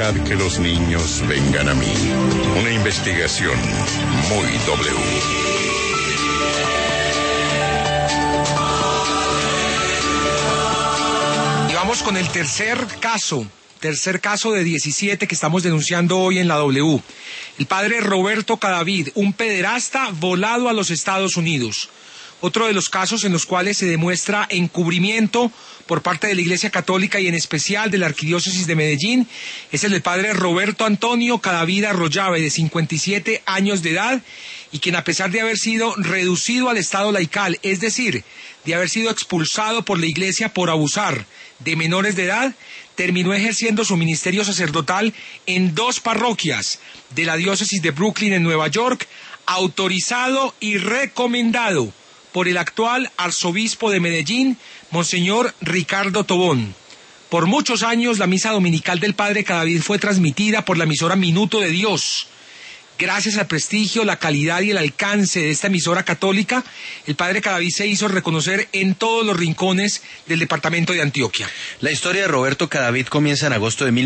Dejad que los niños vengan a mí. Una investigación muy W. Y vamos con el tercer caso de 17 que estamos denunciando hoy en la W. El padre Roberto Cadavid, un pederasta volado a los Estados Unidos. Otro de los casos en los cuales se demuestra encubrimiento por parte de la Iglesia Católica y en especial de la Arquidiócesis de Medellín es el del padre Roberto Antonio Cadavid Arroyave, de 57 años de edad, y quien, a pesar de haber sido reducido al estado laical, es decir, de haber sido expulsado por la Iglesia por abusar de menores de edad, terminó ejerciendo su ministerio sacerdotal en 2 parroquias de la diócesis de Brooklyn en Nueva York, autorizado y recomendado por el actual arzobispo de Medellín, Monseñor Ricardo Tobón. Por muchos años la misa dominical del padre Cadavid fue transmitida por la emisora Minuto de Dios. Gracias al prestigio, la calidad y el alcance de esta emisora católica, el padre Cadavid se hizo reconocer en todos los rincones del departamento de Antioquia. La historia de Roberto Cadavid comienza en agosto de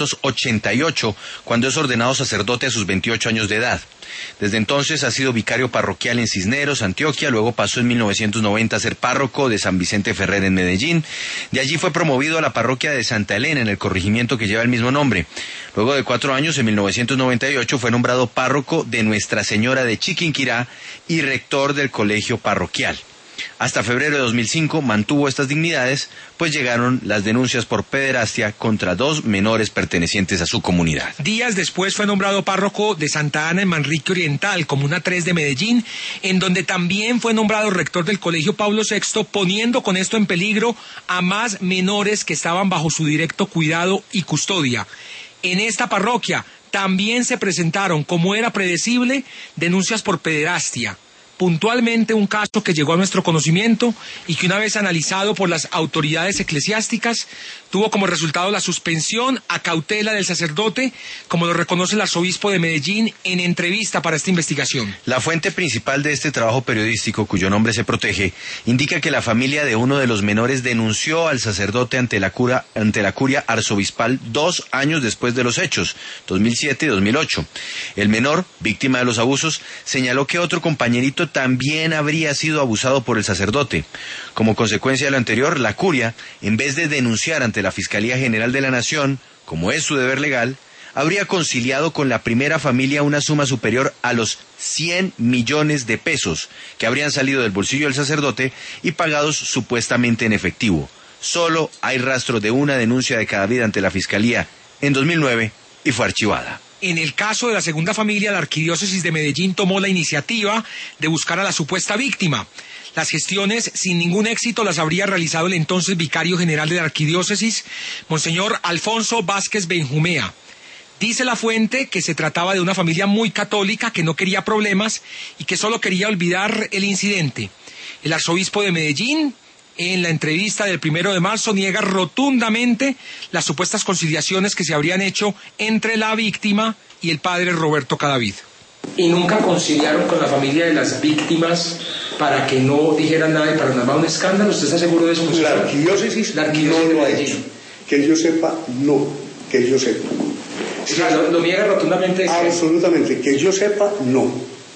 1988, cuando es ordenado sacerdote a sus 28 años de edad. Desde entonces ha sido vicario parroquial en Cisneros, Antioquia, luego pasó en 1990 a ser párroco de San Vicente Ferrer en Medellín. De allí fue promovido a la parroquia de Santa Elena, en el corregimiento que lleva el mismo nombre. Luego de 4 años, en 1998, fue nombrado párroco de Nuestra Señora de Chiquinquirá y rector del colegio parroquial. Hasta febrero de 2005 mantuvo estas dignidades, pues llegaron las denuncias por pederastia contra 2 menores pertenecientes a su comunidad. Días después fue nombrado párroco de Santa Ana en Manrique Oriental, Comuna 3 de Medellín, en donde también fue nombrado rector del Colegio Pablo VI, poniendo con esto en peligro a más menores que estaban bajo su directo cuidado y custodia. En esta parroquia también se presentaron, como era predecible, denuncias por pederastia. Puntualmente un caso que llegó a nuestro conocimiento y que, una vez analizado por las autoridades eclesiásticas, tuvo como resultado la suspensión a cautela del sacerdote, como lo reconoce el arzobispo de Medellín en entrevista para esta investigación. La fuente principal de este trabajo periodístico, cuyo nombre se protege, indica que la familia de uno de los menores denunció al sacerdote ante la curia arzobispal 2 años después de los hechos, 2007 y 2008. El menor, víctima de los abusos, señaló que otro compañerito también habría sido abusado por el sacerdote. Como consecuencia de lo anterior, la curia, en vez de denunciar ante la Fiscalía General de la Nación, como es su deber legal, habría conciliado con la primera familia una suma superior a los 100 millones de pesos que habrían salido del bolsillo del sacerdote y pagados supuestamente en efectivo. Solo hay rastro de una denuncia de Cadavid ante la Fiscalía en 2009 y fue archivada. En el caso de la segunda familia, la Arquidiócesis de Medellín tomó la iniciativa de buscar a la supuesta víctima. Las gestiones, sin ningún éxito, las habría realizado el entonces vicario general de la Arquidiócesis, Monseñor Alfonso Vázquez Benjumea. Dice la fuente que se trataba de una familia muy católica que no quería problemas y que solo quería olvidar el incidente. El arzobispo de Medellín, en la entrevista del 1 de marzo, niega rotundamente las supuestas conciliaciones que se habrían hecho entre la víctima y el padre Roberto Cadavid. ¿Y nunca conciliaron con la familia de las víctimas para que no dijeran nada y para no armar un escándalo? ¿Usted está seguro de eso? La arquidiócesis no lo ha hecho. Que yo sepa, no. Que yo sepa. O sea, lo niega rotundamente. Absolutamente. Que yo sepa, no.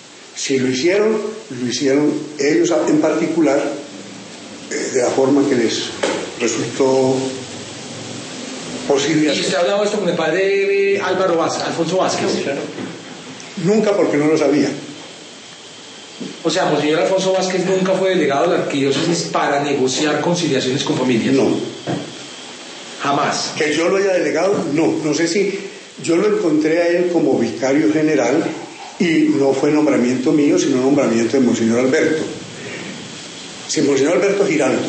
Si lo hicieron ellos en particular, de la forma que les resultó posible. ¿Y usted ha hablado esto con el padre Alfonso Vázquez? No, claro. Nunca, porque no lo sabía. O sea, Monseñor Alfonso Vázquez nunca fue delegado de la Arquidiócesis para negociar conciliaciones con familias. No. Jamás. Que yo lo haya delegado, no. No sé si yo lo encontré a él como vicario general y no fue nombramiento mío, sino nombramiento de Monseñor Alberto. Si Monseñor Alberto Giraldo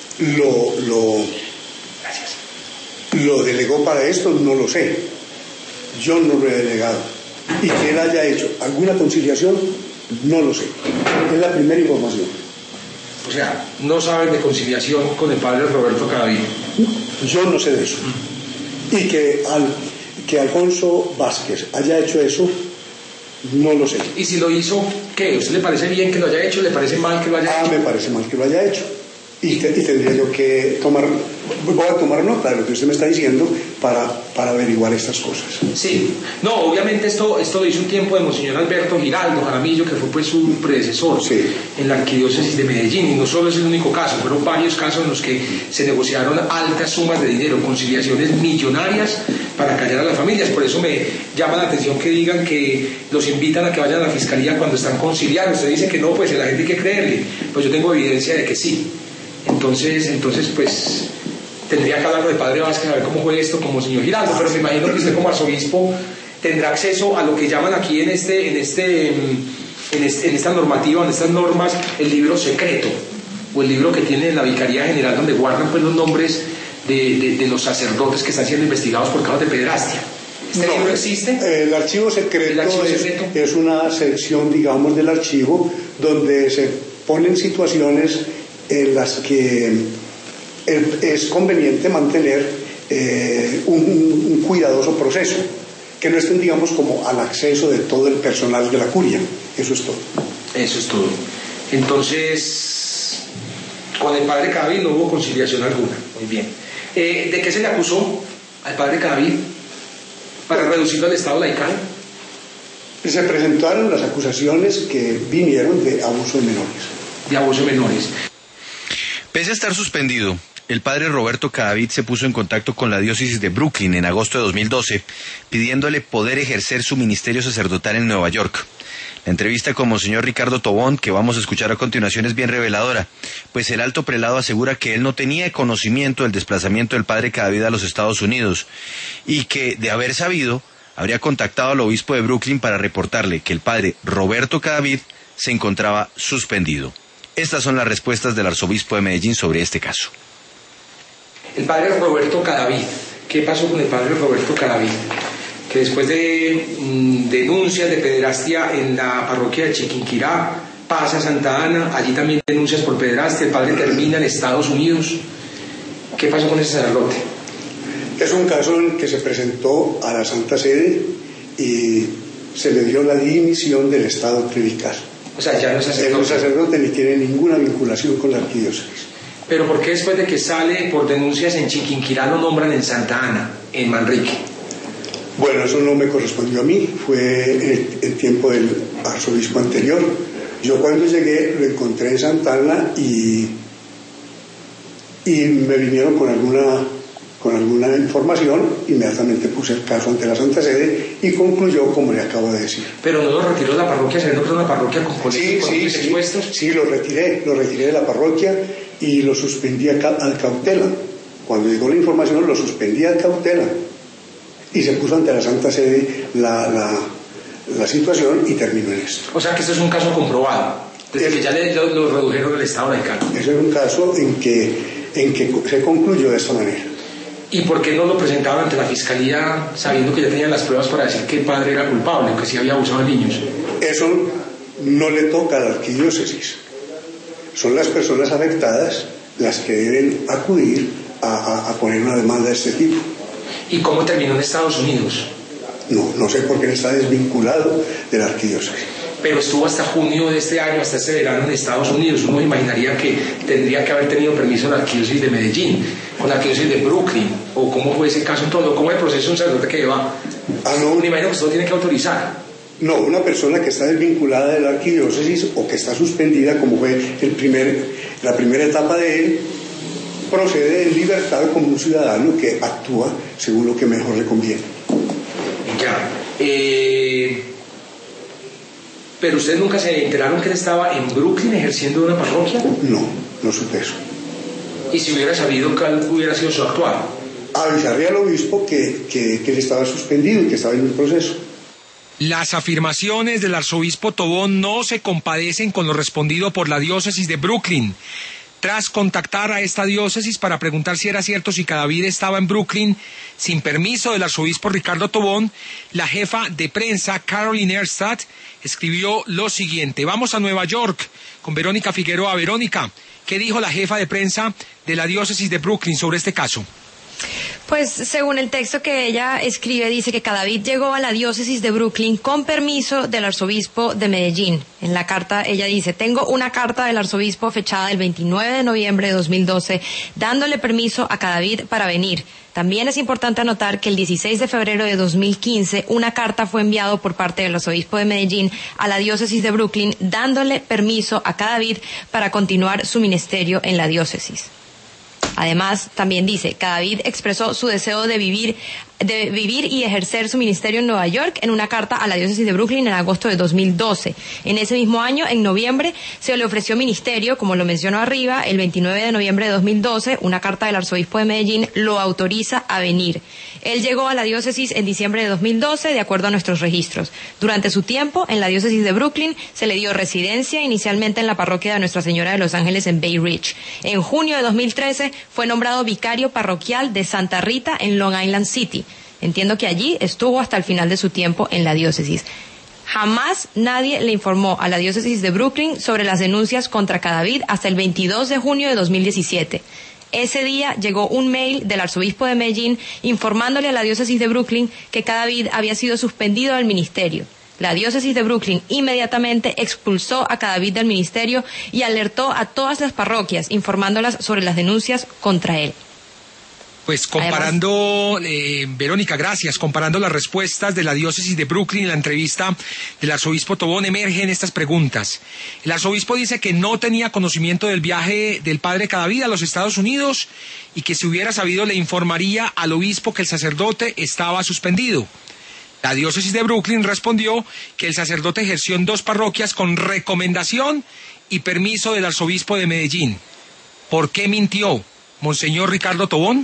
lo delegó para esto, no lo sé. Yo no lo he delegado. Y que él haya hecho alguna conciliación, no lo sé. Es la primera información. O sea, no saben de conciliación con el padre Roberto Cadavid. Yo no sé de eso. Y que Alfonso Vázquez haya hecho eso, no lo sé. ¿Y si lo hizo, qué? ¿Usted le parece bien que lo haya hecho? ¿Le parece mal que lo haya hecho? Me parece mal que lo haya hecho. Y tendría yo que tomar voy a tomar nota de lo que usted me está diciendo para averiguar estas cosas. Sí, no, obviamente esto lo hizo un tiempo de Monseñor Alberto Giraldo Jaramillo, que fue pues su predecesor en la arquidiócesis de Medellín, y no solo es el único caso, fueron varios casos en los que se negociaron altas sumas de dinero, conciliaciones millonarias para callar a las familias. Por eso me llama la atención que digan que los invitan a que vayan a la fiscalía cuando están conciliando. Usted dice que no, pues a la gente hay que creerle, pues yo tengo evidencia de que sí. Entonces pues tendría que hablar con el padre Vázquez a ver cómo fue esto como señor Giraldo, pero me imagino que usted como arzobispo tendrá acceso a lo que llaman aquí en esta normativa, en estas normas, el libro secreto, o el libro que tiene la Vicaría General, donde guardan pues los nombres de los sacerdotes que están siendo investigados por casos de pederastia. ¿Este libro existe? El archivo secreto, es una sección, digamos, del archivo donde se ponen situaciones en las que es conveniente mantener un cuidadoso proceso, que no estén, digamos, como al acceso de todo el personal de la curia. Eso es todo. Eso es todo. Entonces, con el padre Cadavid no hubo conciliación alguna. Muy bien. ¿De qué se le acusó al padre Cadavid para reducirlo al estado laical? Se presentaron las acusaciones que vinieron de abuso de menores. De abuso de menores. Pese a estar suspendido, el padre Roberto Cadavid se puso en contacto con la diócesis de Brooklyn en agosto de 2012, pidiéndole poder ejercer su ministerio sacerdotal en Nueva York. La entrevista con Monseñor Ricardo Tobón, que vamos a escuchar a continuación, es bien reveladora, pues el alto prelado asegura que él no tenía conocimiento del desplazamiento del padre Cadavid a los Estados Unidos y que, de haber sabido, habría contactado al obispo de Brooklyn para reportarle que el padre Roberto Cadavid se encontraba suspendido. Estas son las respuestas del arzobispo de Medellín sobre este caso. El padre Roberto Cadavid. ¿Qué pasó con el padre Roberto Cadavid? Que después de denuncias de pederastia en la parroquia de Chiquinquirá, pasa a Santa Ana, allí también denuncias por pederastia, el padre termina en Estados Unidos. ¿Qué pasó con ese sacerdote? Es un caso en el que se presentó a la Santa Sede y se le dio la dimisión del estado clerical. O sea, ya no es sacerdote. El sacerdote ni tiene ninguna vinculación con la arquidiócesis. Pero ¿por qué después de que sale por denuncias en Chiquinquirá lo nombran en Santa Ana, en Manrique? Bueno, eso no me correspondió a mí, fue el tiempo del arzobispo anterior. Yo cuando llegué lo encontré en Santa Ana y me vinieron con alguna información, inmediatamente puse el caso ante la Santa Sede y concluyó como le acabo de decir. ¿Pero no lo retiró de la parroquia, sabiendo que era una parroquia con colegios expuestos? Sí, lo retiré de la parroquia y lo suspendí al cautela. Cuando llegó la información lo suspendí al cautela y se puso ante la Santa Sede la situación y terminó en esto. O sea que esto es un caso comprobado, desde que ya lo redujeron al estado laical. Ese es un caso en que se concluyó de esta manera. ¿Y por qué no lo presentaban ante la fiscalía sabiendo que ya tenían las pruebas para decir que el padre era culpable, que sí había abusado de niños? Eso no le toca a la arquidiócesis. Son las personas afectadas las que deben acudir a poner una demanda de este tipo. ¿Y cómo terminó en Estados Unidos? No sé por qué está desvinculado de la arquidiócesis. Pero estuvo hasta junio de este año, hasta este verano en Estados Unidos. Uno imaginaría que tendría que haber tenido permiso en la arquidiócesis de Medellín, con la arquidiócesis de Brooklyn, o cómo fue ese caso en todo, cómo es el proceso de un sacerdote que va. No. Me imagino que usted lo tiene que autorizar. No, una persona que está desvinculada de la arquidiócesis o que está suspendida, como fue la primera etapa de él, procede en libertad como un ciudadano que actúa según lo que mejor le conviene. Ya. ¿Pero ustedes nunca se enteraron que él estaba en Brooklyn ejerciendo una parroquia? No supe eso. ¿Y si hubiera sabido cuál hubiera sido su actuar? Avisaré al obispo que él estaba suspendido y que estaba en un proceso. Las afirmaciones del arzobispo Tobón no se compadecen con lo respondido por la diócesis de Brooklyn. Tras contactar a esta diócesis para preguntar si era cierto si Cadavid estaba en Brooklyn, sin permiso del arzobispo Ricardo Tobón, la jefa de prensa, Caroline Erstadt, escribió lo siguiente. Vamos a Nueva York con Verónica Figueroa. Verónica, ¿qué dijo la jefa de prensa de la diócesis de Brooklyn sobre este caso? Pues según el texto que ella escribe, dice que Cadavid llegó a la diócesis de Brooklyn con permiso del arzobispo de Medellín. En la carta ella dice: tengo una carta del arzobispo fechada el 29 de noviembre de 2012 dándole permiso a Cadavid para venir. También es importante anotar que el 16 de febrero de 2015 una carta fue enviada por parte del arzobispo de Medellín a la diócesis de Brooklyn dándole permiso a Cadavid para continuar su ministerio en la diócesis. Además, también dice, Cadavid expresó su deseo de vivir y ejercer su ministerio en Nueva York en una carta a la diócesis de Brooklyn en agosto de 2012. En ese mismo año, en noviembre, se le ofreció ministerio, como lo mencionó arriba, el 29 de noviembre de 2012, una carta del arzobispo de Medellín lo autoriza a venir. Él llegó a la diócesis en diciembre de 2012, de acuerdo a nuestros registros. Durante su tiempo en la diócesis de Brooklyn, se le dio residencia inicialmente en la parroquia de Nuestra Señora de los Ángeles en Bay Ridge. En junio de 2013 fue nombrado vicario parroquial de Santa Rita en Long Island City. Entiendo que allí estuvo hasta el final de su tiempo en la diócesis. Jamás nadie le informó a la diócesis de Brooklyn sobre las denuncias contra Cadavid hasta el 22 de junio de 2017. Ese día llegó un mail del arzobispo de Medellín informándole a la diócesis de Brooklyn que Cadavid había sido suspendido del ministerio. La diócesis de Brooklyn inmediatamente expulsó a Cadavid del ministerio y alertó a todas las parroquias informándolas sobre las denuncias contra él. Pues comparando, Verónica, gracias, comparando las respuestas de la diócesis de Brooklyn en la entrevista del arzobispo Tobón, emergen estas preguntas. El arzobispo dice que no tenía conocimiento del viaje del padre Cadavid a los Estados Unidos y que si hubiera sabido le informaría al obispo que el sacerdote estaba suspendido. La diócesis de Brooklyn respondió que el sacerdote ejerció en 2 parroquias con recomendación y permiso del arzobispo de Medellín. ¿Por qué mintió Monseñor Ricardo Tobón?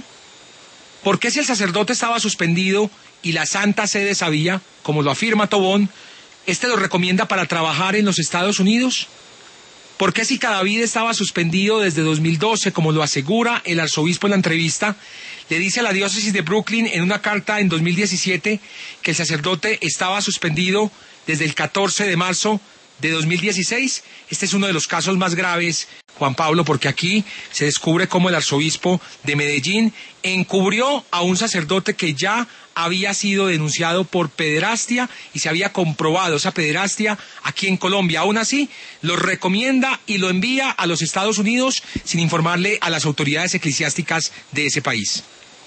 ¿Por qué si el sacerdote estaba suspendido y la Santa Sede sabía, como lo afirma Tobón, lo recomienda para trabajar en los Estados Unidos? ¿Por qué si Cadavid estaba suspendido desde 2012, como lo asegura el arzobispo en la entrevista, le dice a la diócesis de Brooklyn en una carta en 2017 que el sacerdote estaba suspendido desde el 14 de marzo de 2016? Este es uno de los casos más graves, Juan Pablo, porque aquí se descubre cómo el arzobispo de Medellín encubrió a un sacerdote que ya había sido denunciado por pederastia y se había comprobado esa pederastia aquí en Colombia. Aún así, lo recomienda y lo envía a los Estados Unidos sin informarle a las autoridades eclesiásticas de ese país.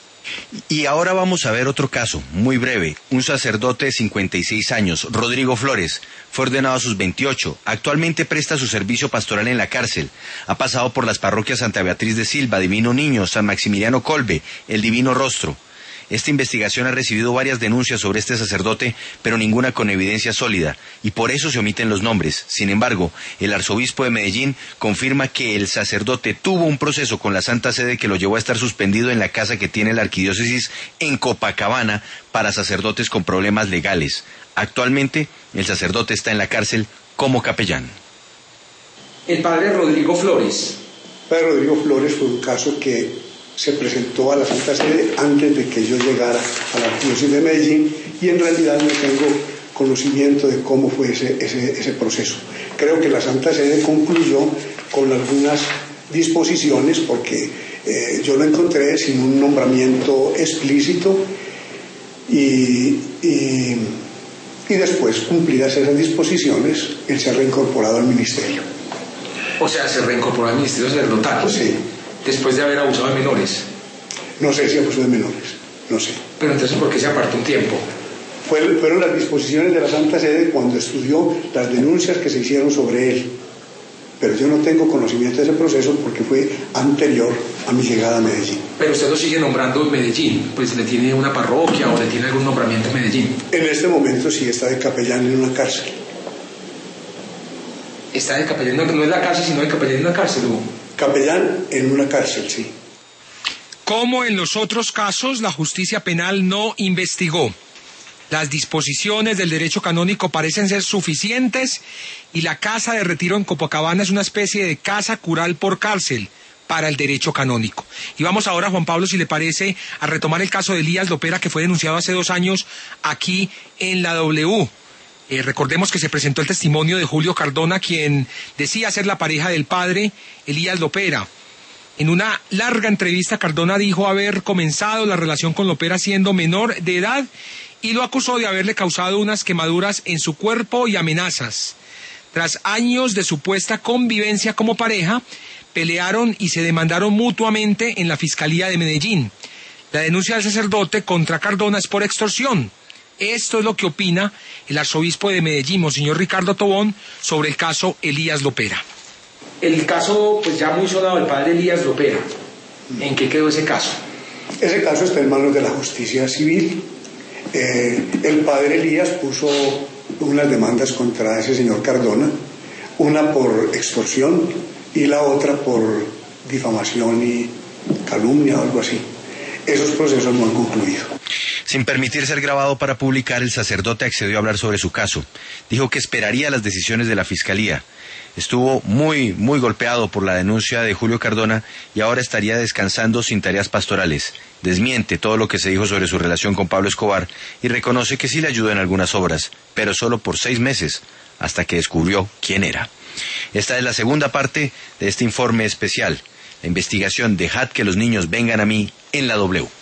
Y ahora vamos a ver otro caso, muy breve. Un sacerdote de 56 años, Rodrigo Flores, fue ordenado a sus 28. Actualmente presta su servicio pastoral en la cárcel. Ha pasado por las parroquias Santa Beatriz de Silva, Divino Niño, San Maximiliano Colbe, El Divino Rostro. Esta investigación ha recibido varias denuncias sobre este sacerdote, pero ninguna con evidencia sólida, y por eso se omiten los nombres. Sin embargo, el arzobispo de Medellín confirma que el sacerdote tuvo un proceso con la Santa Sede que lo llevó a estar suspendido en la casa que tiene la arquidiócesis en Copacabana para sacerdotes con problemas legales. Actualmente, el sacerdote está en la cárcel como capellán. El padre Rodrigo Flores. El padre Rodrigo Flores fue un caso que se presentó a la Santa Sede antes de que yo llegara a la arquidiócesis de Medellín y en realidad no tengo conocimiento de cómo fue ese proceso. Creo que la Santa Sede concluyó con algunas disposiciones porque yo lo encontré sin un nombramiento explícito y después, cumplidas esas disposiciones, él se ha reincorporado al ministerio. O sea, se reincorporó al ministerio sacerdotal. Sí. Después de haber abusado de menores. No sé si abusó de menores, no sé. Pero entonces, ¿por qué se apartó un tiempo? Fueron las disposiciones de la Santa Sede cuando estudió las denuncias que se hicieron sobre él. Pero yo no tengo conocimiento de ese proceso porque fue anterior a mi llegada a Medellín. Pero usted lo sigue nombrando en Medellín, pues le tiene una parroquia o le tiene algún nombramiento en Medellín. En este momento sí está de capellán en una cárcel. Está de capellán, no en la cárcel, sino de capellán en una cárcel, Hugo. Capellán en una cárcel, sí. Como en los otros casos, la justicia penal no investigó. Las disposiciones del derecho canónico parecen ser suficientes y la casa de retiro en Copacabana es una especie de casa cural por cárcel para el derecho canónico. Y vamos ahora, Juan Pablo, si le parece, a retomar el caso de Elías Lopera, que fue denunciado hace 2 años aquí en la W. Recordemos que se presentó el testimonio de Julio Cardona, quien decía ser la pareja del padre Elías Lopera. En una larga entrevista, Cardona dijo haber comenzado la relación con Lopera siendo menor de edad y lo acusó de haberle causado unas quemaduras en su cuerpo y amenazas. Tras años de supuesta convivencia como pareja, pelearon y se demandaron mutuamente en la Fiscalía de Medellín. La denuncia del sacerdote contra Cardona es por extorsión. Esto es lo que opina el arzobispo de Medellín, Monseñor Ricardo Tobón, sobre el caso Elías Lopera. El caso, pues ya muy sonado, del padre Elías Lopera. ¿En qué quedó ese caso? Ese caso está en manos de la justicia civil. El padre Elías puso unas demandas contra ese señor Cardona, una por extorsión y la otra por difamación y calumnia o algo así. Esos procesos no han concluido. Sin permitir ser grabado para publicar, el sacerdote accedió a hablar sobre su caso. Dijo que esperaría las decisiones de la Fiscalía. Estuvo muy golpeado por la denuncia de Julio Cardona y ahora estaría descansando sin tareas pastorales. Desmiente todo lo que se dijo sobre su relación con Pablo Escobar y reconoce que sí le ayudó en algunas obras, pero solo por 6 meses, hasta que descubrió quién era. Esta es la segunda parte de este informe especial, la investigación Dejad que los niños vengan a mí en la W.